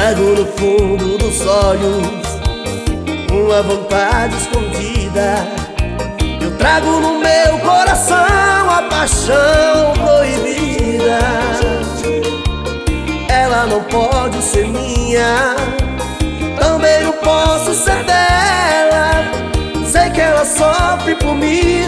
trago no fundo dos olhos uma vontade escondida. Eu trago no meu coração a paixão proibida. Ela não pode ser minha, também não posso ser dela. Sei que ela sofre por mim,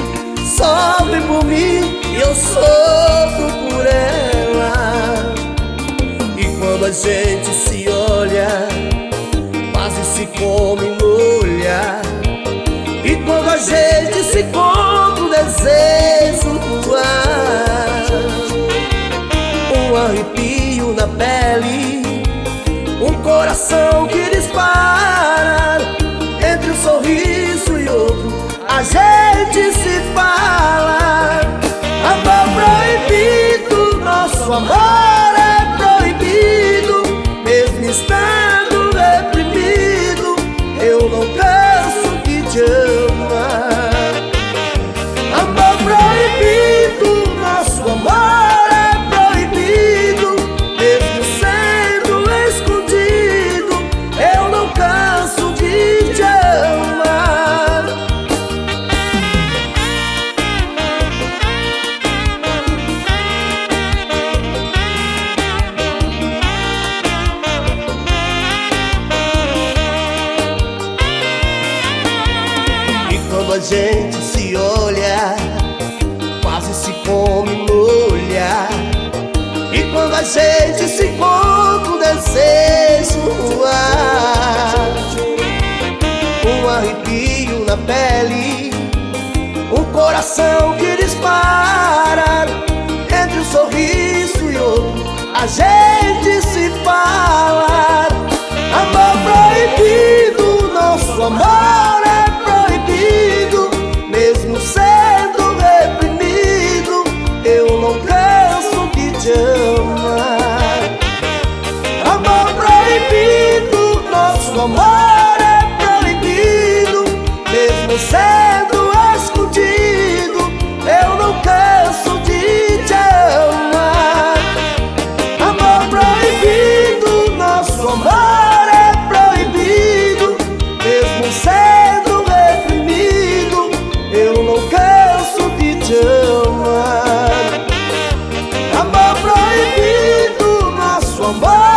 e eu sofro por ela. E quando a gente se olha, quase se come no olhar. E quando a gente se encontra, o desejo no ar. Um arrepio na pele, um coração que dispara. Entre um sorriso e outro, a gente se fala. Amor proibido, nosso amor é proibido. Mesmo estando reprimido, eu não canso de te amar. Amor proibido, nosso amor é proibido. Mesmo sendo escondido, eu não canso de te amar. E quando a gente se olha, quase se come no olhar. E quando a gente se encontra, o desejo no ar. Um arrepio na pele, um coração que dispara. Entre um sorriso e outro, a gente se fala. Amor proibido, nosso amor é proibido. Mesmo sendo reprimido, eu não canso de te amar. Amor proibido, nosso amor é proibido. Mesmo sendo escondido, eu não canso de te amar. Amor proibido, nosso amor é proibido. Mesmo sendo reprimido, eu não canso de te amar. Amor proibido, nosso amor